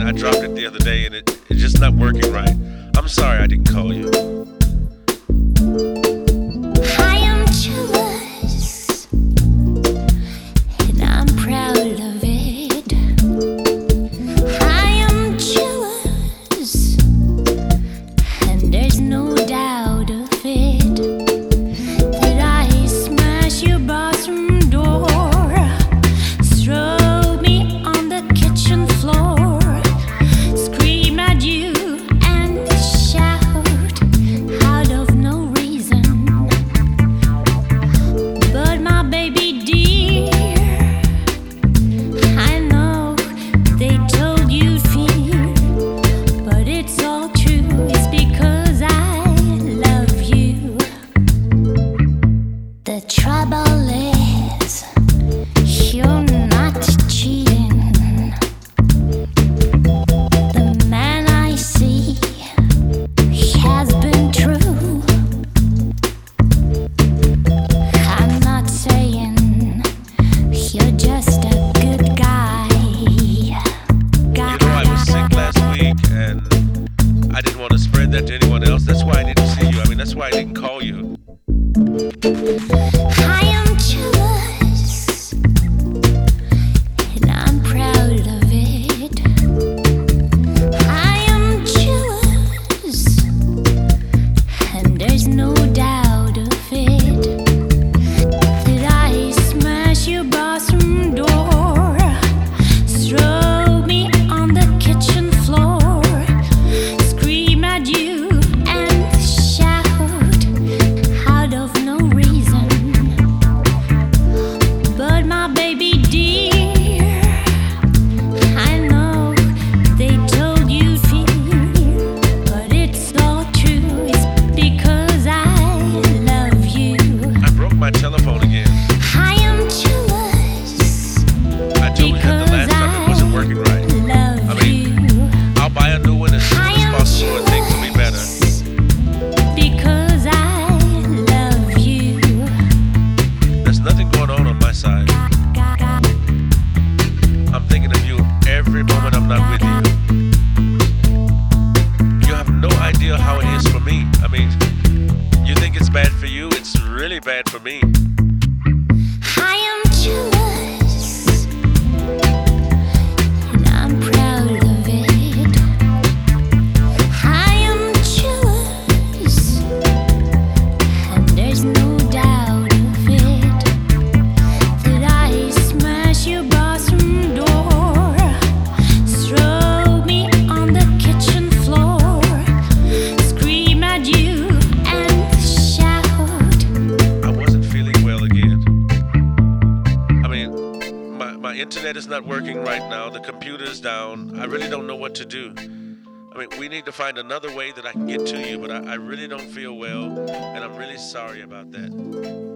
mean, I dropped it the other day and it's just not working right. I'm sorry I didn't call you. I am jealous, and I'm proud of it. I am jealous, and there's no doubt of it, that I smash your bathroom door, throw me on the kitchen floor, scream at you and shout out of no reason. But my baby dear, I know they told you fear, but it's all true. It's because I love you. The trouble is, you're not cheating. The man I see has been true. I'm not saying you're just a good guy. You know, I was sick last week and I didn't want to spread that to anyone else. That's why I didn't see you. I mean, that's why I didn't call you. I am jealous, and I'm proud of it. I am jealous, and there's no doubt of it, that I smash your bathroom door, throw me on the kitchen floor, scream at you and shout out of no reason. But my baby dear, I know they told you fear, but it's all true. It's because I love you. I broke my telephone again. I am jealous, I told you that the last time it wasn't working right. love I mean, you. I'll buy a new one as soon I as am possible and things will be better. jealous, because I love you. There's nothing going on my side. I'm thinking of you every moment I'm not with you. You have no idea how it is for me. I mean, you think it's bad for you, it's really bad for me. I am jealous, and I'm proud of it. I am jealous, and there's no doubt of it, that I smash your bathroom door, throw me on the kitchen floor, scream at you and shout. I wasn't feeling well again. I mean, my internet is not working right now. The computer's down. I really don't know what to do. I mean, we need to find another way that I can get to you, but I really don't feel well, and I'm really sorry about that.